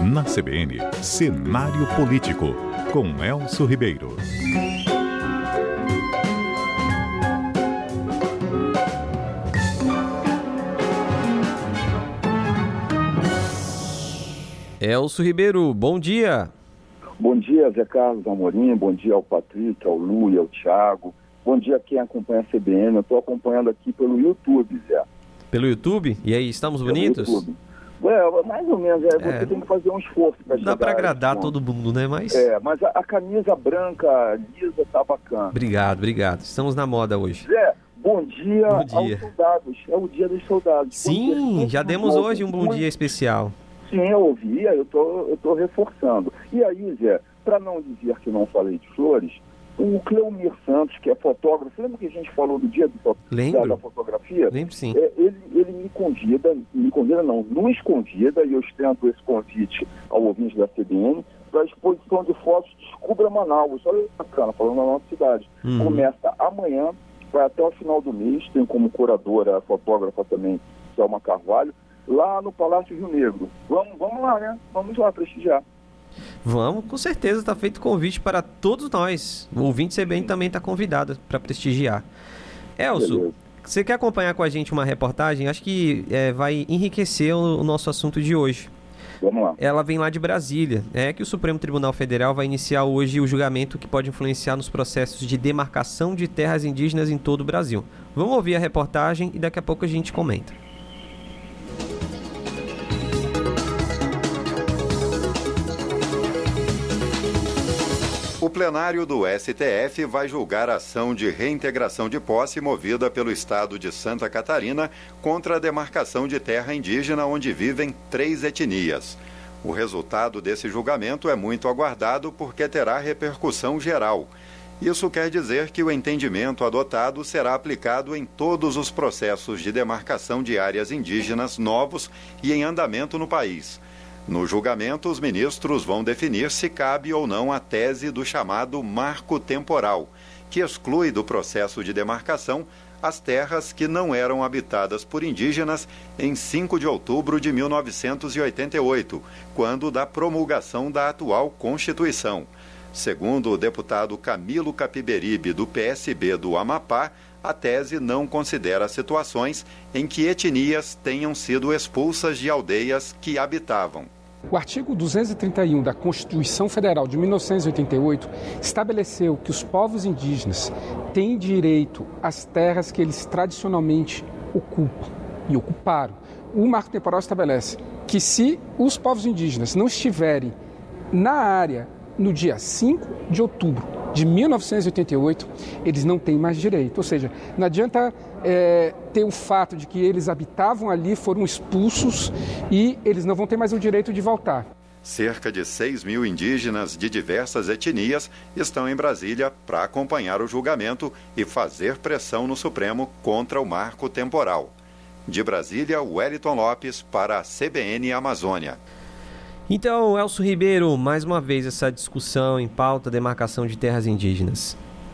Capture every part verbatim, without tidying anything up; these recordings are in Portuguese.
Na C B N, Cenário Político, com Elcio Ribeiro. Elcio Ribeiro, bom dia. Bom dia, Zé Carlos Amorim, bom dia ao Patrick, ao Lu e ao Thiago. Bom dia a quem acompanha a C B N. Eu estou acompanhando aqui pelo YouTube, Zé. Pelo YouTube? E aí, estamos Pelo bonitos? YouTube. É, mais ou menos, é, você É, tem que fazer um esforço para chegar. Dá para agradar a todo mundo, né? Mas... É, mas a, a camisa branca lisa tá bacana. Obrigado, obrigado. Estamos na moda hoje. Zé, bom dia, Bom dia. aos soldados. É o dia dos soldados. Sim, dia, já demos muito, hoje um bom muito. dia especial. Sim, eu ouvi, eu tô, eu tô reforçando. E aí, Zé, para não dizer que não falei de flores, o Cleomir Santos, que é fotógrafo, lembra que a gente falou do dia do, Lembro. da, da fotografia? Lembro sim. É, ele, ele me convida, me convida não, nos convida, e eu estendo esse convite ao ouvinte da C B N, para a exposição de fotos Descubra Manaus. Olha que bacana, falando da nossa cidade. Uhum. Começa amanhã, vai até o final do mês, tem como curadora a fotógrafa também, Selma Carvalho, lá no Palácio Rio Negro. Vamos, vamos lá, né? Vamos lá prestigiar. Vamos, com certeza, está feito convite para todos nós. O ouvinte C B N também está convidado para prestigiar. Elcio, Beleza. você quer acompanhar com a gente uma reportagem? Acho que é, vai enriquecer o, o nosso assunto de hoje. Vamos lá. Ela vem lá de Brasília. É que o Supremo Tribunal Federal vai iniciar hoje o julgamento que pode influenciar nos processos de demarcação de terras indígenas em todo o Brasil. Vamos ouvir a reportagem e daqui a pouco a gente comenta. O plenário do S T F vai julgar a ação de reintegração de posse movida pelo estado de Santa Catarina contra a demarcação de terra indígena onde vivem três etnias. O resultado desse julgamento é muito aguardado porque terá repercussão geral. Isso quer dizer que o entendimento adotado será aplicado em todos os processos de demarcação de áreas indígenas novos e em andamento no país. No julgamento, os ministros vão definir se cabe ou não a tese do chamado marco temporal, que exclui do processo de demarcação as terras que não eram habitadas por indígenas em cinco de outubro de mil novecentos e oitenta e oito, quando da promulgação da atual Constituição. Segundo o deputado Camilo Capiberibe, do P S B do Amapá, a tese não considera situações em que etnias tenham sido expulsas de aldeias que habitavam. O artigo duzentos e trinta e um da Constituição Federal de mil novecentos e oitenta e oito estabeleceu que os povos indígenas têm direito às terras que eles tradicionalmente ocupam e ocuparam. O marco temporal estabelece que se os povos indígenas não estiverem na área no dia cinco de outubro de mil novecentos e oitenta e oito, eles não têm mais direito. Ou seja, não adianta é, ter o fato de que eles habitavam ali, foram expulsos e eles não vão ter mais o direito de voltar. Cerca de seis mil indígenas de diversas etnias estão em Brasília para acompanhar o julgamento e fazer pressão no Supremo contra o marco temporal. De Brasília, Wellington Lopes para a C B N Amazônia. Então, Elcio Ribeiro, mais uma vez essa discussão em pauta, demarcação de terras indígenas.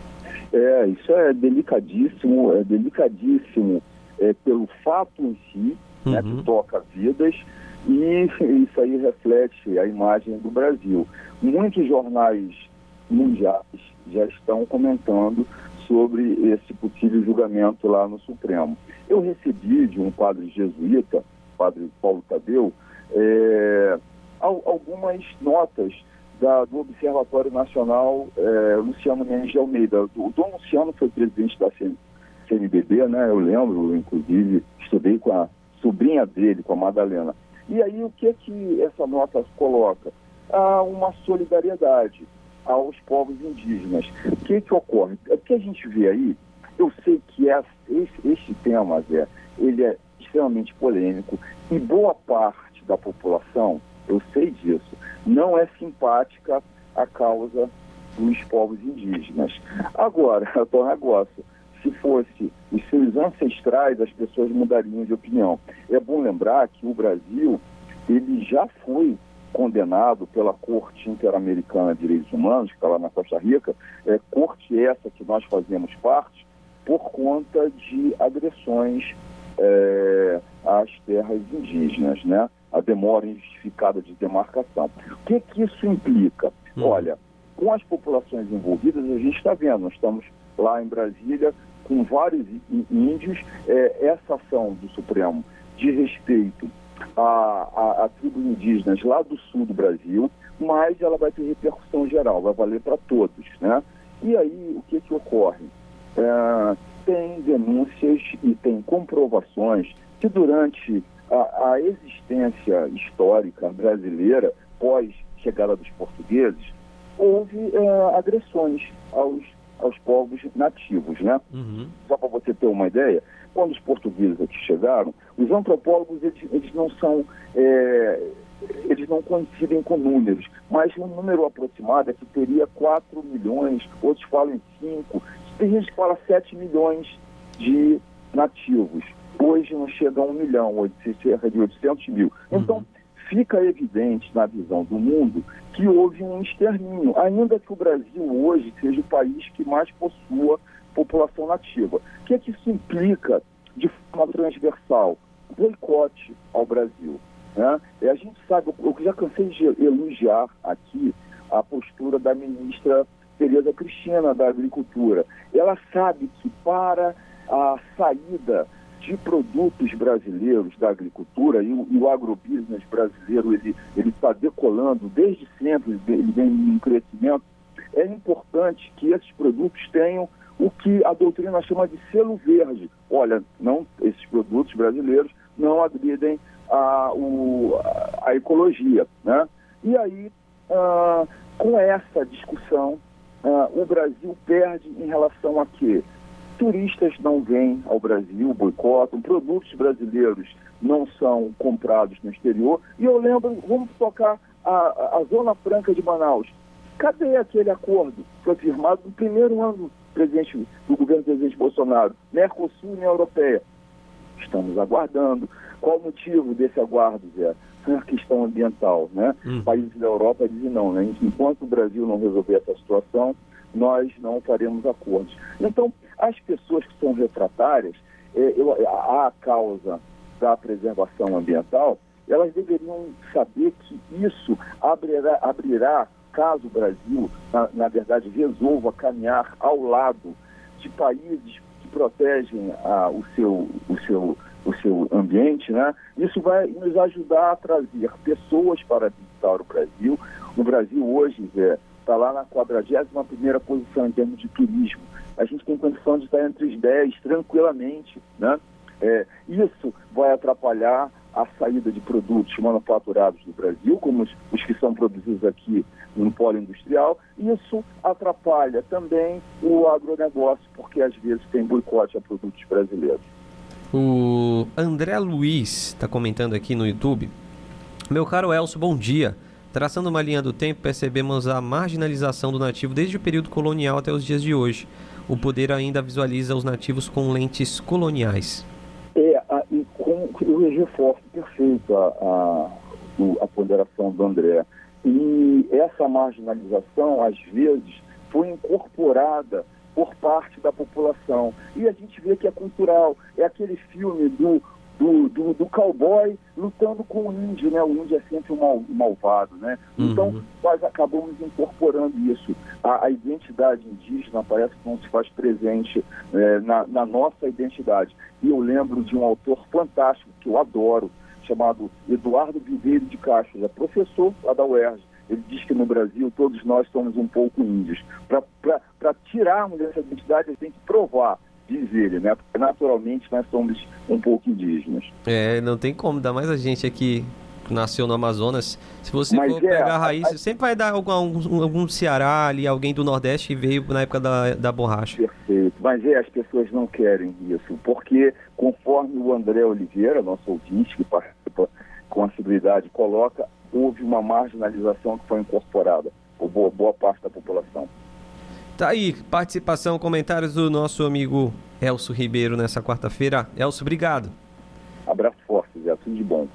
É, isso é delicadíssimo, é delicadíssimo é, pelo fato em si, uhum. né, que toca vidas, e isso aí reflete a imagem do Brasil. Muitos jornais mundiais já estão comentando sobre esse possível julgamento lá no Supremo. Eu recebi de um padre jesuíta, padre Paulo Tadeu, é, algumas notas da, do Observatório Nacional é, Luciano Mendes de Almeida. O Dom Luciano foi presidente da C N B B, né? Eu lembro, inclusive, estudei com a sobrinha dele, com a Madalena. E aí o que que essa nota coloca? Ah, uma solidariedade aos povos indígenas. O que que ocorre? O que a gente vê aí, eu sei que esse, este tema, Zé, ele é extremamente polêmico e boa parte da população, eu sei disso, não é simpática à causa dos povos indígenas. Agora, é um negócio, se fosse os seus ancestrais, as pessoas mudariam de opinião. É bom lembrar que o Brasil, ele já foi condenado pela Corte Interamericana de Direitos Humanos, que está lá na Costa Rica, é, corte essa que nós fazemos parte, por conta de agressões é, às terras indígenas, né? demora injustificada de demarcação. O que, que isso implica? Hum. Olha, com as populações envolvidas, a gente está vendo, nós estamos lá em Brasília com vários índios, é, essa ação do Supremo de respeito a, a, a tribos indígenas lá do sul do Brasil, mas ela vai ter repercussão geral, vai valer para todos, né? E aí, o que que ocorre? É, tem denúncias e tem comprovações que durante a, a existência histórica brasileira, pós-chegada dos portugueses, houve é, agressões aos, aos povos nativos, né? Uhum. Só para você ter uma ideia, quando os portugueses aqui chegaram, os antropólogos, eles, eles não são... É, eles não coincidem com números, mas um número aproximado é que teria quatro milhões, outros falam em cinco, tem gente que fala sete milhões de nativos. Hoje não chega a um milhão, hoje cerca de oitocentos mil. Então, uhum. fica evidente na visão do mundo que houve um extermínio, ainda que o Brasil hoje seja o país que mais possua população nativa. O que é que isso implica de forma transversal? Boicote ao Brasil. Né? E a gente sabe, eu já cansei de elogiar aqui a postura da ministra Tereza Cristina da Agricultura. Ela sabe que para a saída de produtos brasileiros da agricultura, e o, e o agrobusiness brasileiro ele ele está decolando desde sempre, ele vem em crescimento, é importante que esses produtos tenham o que a doutrina chama de selo verde. Olha, não, esses produtos brasileiros não agridem a, o, a, a ecologia, né? E aí, ah, com essa discussão, ah, o Brasil perde em relação a quê? Turistas não vêm ao Brasil, boicotam, produtos brasileiros não são comprados no exterior. E eu lembro, vamos tocar a, a, a Zona Franca de Manaus. Cadê aquele acordo que foi firmado no primeiro ano do, presidente, do governo do presidente Bolsonaro? Mercosul e União Europeia. Estamos aguardando. Qual o motivo desse aguardo, Zé? É a questão ambiental, né? Hum. Países da Europa dizem não, né? Enquanto o Brasil não resolver essa situação, nós não faremos acordos. Então, as pessoas que são refratárias é, eu, à causa da preservação ambiental, elas deveriam saber que isso abrirá, abrirá caso o Brasil, na, na verdade, resolva caminhar ao lado de países que protegem ah, o, seu, o, seu, o seu ambiente, né? Isso vai nos ajudar a trazer pessoas para visitar o Brasil. O Brasil hoje, Zé, está lá na quadragésima primeira posição em termos de turismo. A gente tem condição de estar entre os dez tranquilamente, né? É, isso vai atrapalhar a saída de produtos manufaturados do Brasil, como os, os que são produzidos aqui no polo industrial. Isso atrapalha também o agronegócio, porque às vezes tem boicote a produtos brasileiros. O André Luiz está comentando aqui no YouTube. Meu caro Elcio, bom dia. Traçando uma linha do tempo, percebemos a marginalização do nativo desde o período colonial até os dias de hoje. O poder ainda visualiza os nativos com lentes coloniais. É, a, e com, eu reforço perfeito a, a, a ponderação do André. E essa marginalização, às vezes, foi incorporada por parte da população. E a gente vê que é cultural. É aquele filme do, do, do, do cowboy lutando com o índio, né? O índio é sempre um mal, malvado, né? Uhum. Então, nós acabamos incorporando isso. A, a identidade indígena parece que não se faz presente é, na, na nossa identidade. E eu lembro de um autor fantástico, que eu adoro, chamado Eduardo Viveiro de Castro, é professor lá da U E R J. Ele diz que no Brasil todos nós somos um pouco índios. Para tirarmos essa identidade, a gente tem que provar, diz ele, né? Porque naturalmente nós somos um pouco indígenas. É, não tem como, ainda mais a gente aqui que nasceu no Amazonas. Se você Mas for é, pegar a raiz, a... sempre vai dar algum, algum, algum Ceará ali, alguém do Nordeste que veio na época da, da borracha. Perfeito. Mas é, as pessoas não querem isso, porque conforme o André Oliveira, nosso ouvinte, que participa com assiduidade, coloca, houve uma marginalização que foi incorporada por boa, boa parte da população. Tá aí, participação, comentários do nosso amigo Elcio Ribeiro nessa quarta-feira. Elcio, obrigado. Abraço forte, Zé. Tudo de bom.